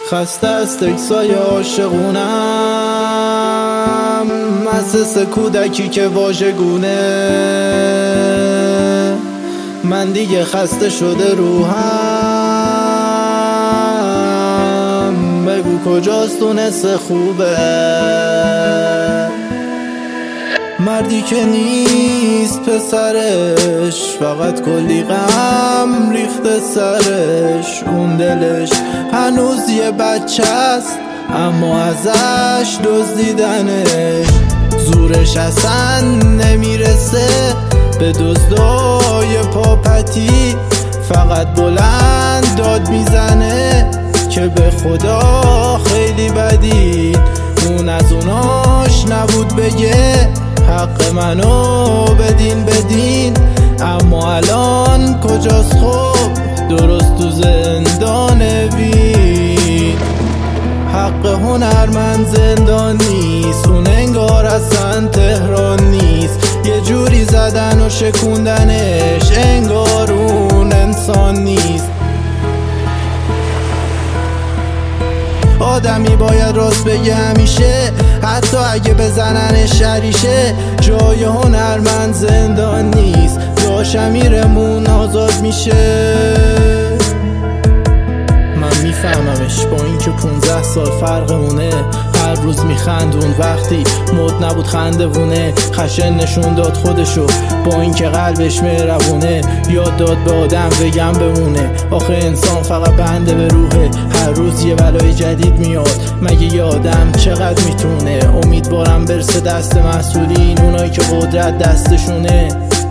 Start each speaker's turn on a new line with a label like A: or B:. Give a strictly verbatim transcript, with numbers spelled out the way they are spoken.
A: خسته از تکسای عاشقونم، مزس کودکی که واژگونه. من دیگه خسته شده روحم، بگو کجاست دونسته خوبه. مردی که نیست پسرش، فقط کلی غم ریخته سرش. اون دلش هنوز یه بچه است، اما ازش دزدیدنش زورش اصلا نمیرسه به دزدای پاپتی. فقط بلند داد میزنه که به خدا خیلی بدی. اون از اوناش نبود بگه حق منو بدین بدین، اما الان کجاست؟ خب درست تو زندان وین. حق هنرمند زندان نیست، اون انگار اصلا تهران نیست. یه جوری زدن و شکوندنش انگار اون انسان نیست. آدمی باید راست بگه همیشه، حتی اگه بزننش شریشه. جای هنرمند زندان نیست، جاش امیرمون آزاد میشه. من میفهممش با اینکه پونزده سال فرقمونه. هر روز میخندون وقتی مد نبود خندوونه. خشن نشون داد خودشو با اینکه قلبش مهربونه. یاد داد به آدم بگم بمونه، آخه انسان فقط بنده به روحه. هر روز یه بلای جدید میاد، مگه یه آدم چقدر میتونه؟ امیدوارم برسه دست مسئولین، اونایی که قدرت دستشونه.